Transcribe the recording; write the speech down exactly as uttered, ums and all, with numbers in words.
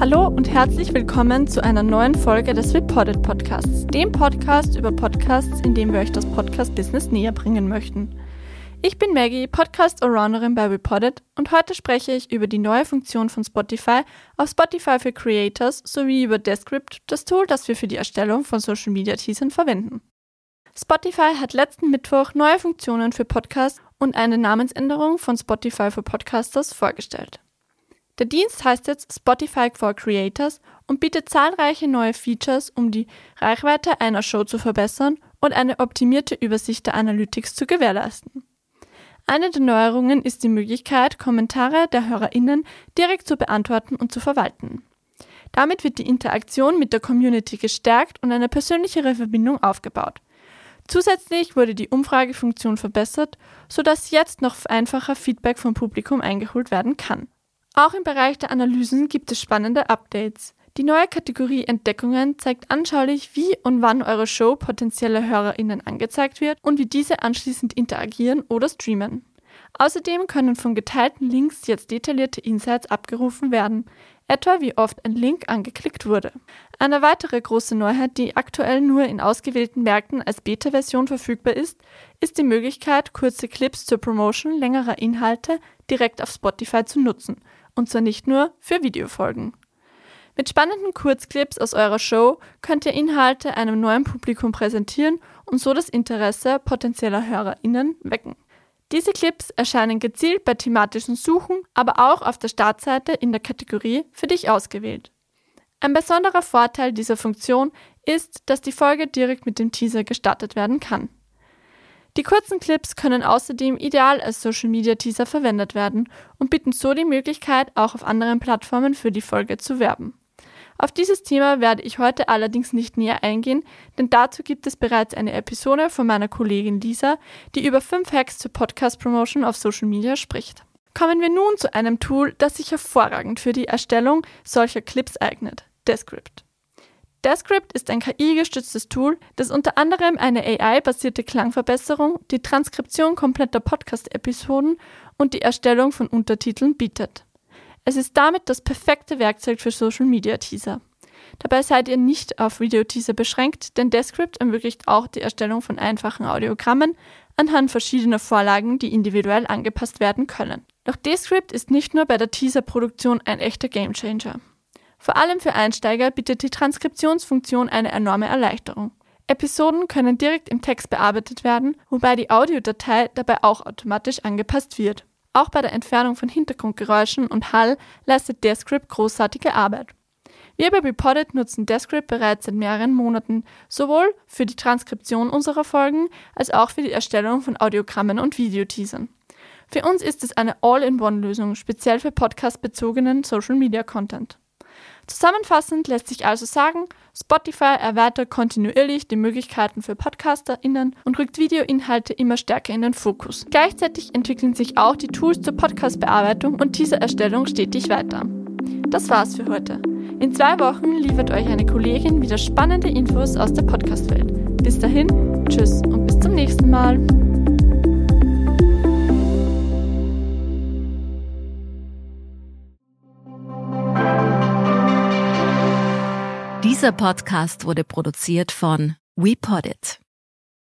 Hallo und herzlich willkommen zu einer neuen Folge des WePoddit Podcasts, dem Podcast über Podcasts, in dem wir euch das Podcast-Business näher bringen möchten. Ich bin Maggie, Podcast-Allrounderin bei WePoddit und heute spreche ich über die neue Funktion von Spotify auf Spotify für Creators sowie über Descript, das Tool, das wir für die Erstellung von Social-Media-Teasern verwenden. Spotify hat letzten Mittwoch neue Funktionen für Podcasts und eine Namensänderung von Spotify for Podcasters vorgestellt. Der Dienst heißt jetzt Spotify for Creators und bietet zahlreiche neue Features, um die Reichweite einer Show zu verbessern und eine optimierte Übersicht der Analytics zu gewährleisten. Eine der Neuerungen ist die Möglichkeit, Kommentare der HörerInnen direkt zu beantworten und zu verwalten. Damit wird die Interaktion mit der Community gestärkt und eine persönlichere Verbindung aufgebaut. Zusätzlich wurde die Umfragefunktion verbessert, sodass jetzt noch einfacher Feedback vom Publikum eingeholt werden kann. Auch im Bereich der Analysen gibt es spannende Updates. Die neue Kategorie Entdeckungen zeigt anschaulich, wie und wann eure Show potenzielle HörerInnen angezeigt wird und wie diese anschließend interagieren oder streamen. Außerdem können von geteilten Links jetzt detaillierte Insights abgerufen werden, etwa wie oft ein Link angeklickt wurde. Eine weitere große Neuheit, die aktuell nur in ausgewählten Märkten als Beta-Version verfügbar ist, ist die Möglichkeit, kurze Clips zur Promotion längerer Inhalte direkt auf Spotify zu nutzen. Und zwar nicht nur für Videofolgen. Mit spannenden Kurzclips aus eurer Show könnt ihr Inhalte einem neuen Publikum präsentieren und so das Interesse potenzieller HörerInnen wecken. Diese Clips erscheinen gezielt bei thematischen Suchen, aber auch auf der Startseite in der Kategorie Für dich ausgewählt. Ein besonderer Vorteil dieser Funktion ist, dass die Folge direkt mit dem Teaser gestartet werden kann. Die kurzen Clips können außerdem ideal als Social-Media-Teaser verwendet werden und bieten so die Möglichkeit, auch auf anderen Plattformen für die Folge zu werben. Auf dieses Thema werde ich heute allerdings nicht näher eingehen, denn dazu gibt es bereits eine Episode von meiner Kollegin Lisa, die über fünf Hacks zur Podcast-Promotion auf Social Media spricht. Kommen wir nun zu einem Tool, das sich hervorragend für die Erstellung solcher Clips eignet: Descript. Descript ist ein K I-gestütztes Tool, das unter anderem eine A I-basierte Klangverbesserung, die Transkription kompletter Podcast-Episoden und die Erstellung von Untertiteln bietet. Es ist damit das perfekte Werkzeug für Social-Media-Teaser. Dabei seid ihr nicht auf Videoteaser beschränkt, denn Descript ermöglicht auch die Erstellung von einfachen Audiogrammen anhand verschiedener Vorlagen, die individuell angepasst werden können. Doch Descript ist nicht nur bei der Teaser-Produktion ein echter Gamechanger. Vor allem für Einsteiger bietet die Transkriptionsfunktion eine enorme Erleichterung. Episoden können direkt im Text bearbeitet werden, wobei die Audiodatei dabei auch automatisch angepasst wird. Auch bei der Entfernung von Hintergrundgeräuschen und Hall leistet Descript großartige Arbeit. Wir bei WePoddit nutzen Descript bereits seit mehreren Monaten, sowohl für die Transkription unserer Folgen als auch für die Erstellung von Audiogrammen und Videoteasern. Für uns ist es eine All-in-One-Lösung, speziell für podcast-bezogenen Social-Media-Content. Zusammenfassend lässt sich also sagen, Spotify erweitert kontinuierlich die Möglichkeiten für PodcasterInnen und rückt Videoinhalte immer stärker in den Fokus. Gleichzeitig entwickeln sich auch die Tools zur Podcast-Bearbeitung und Teaser-Erstellung stetig weiter. Das war's für heute. In zwei Wochen liefert euch eine Kollegin wieder spannende Infos aus der Podcast-Welt. Bis dahin, tschüss und bis zum nächsten Mal. Dieser Podcast wurde produziert von WePoddit.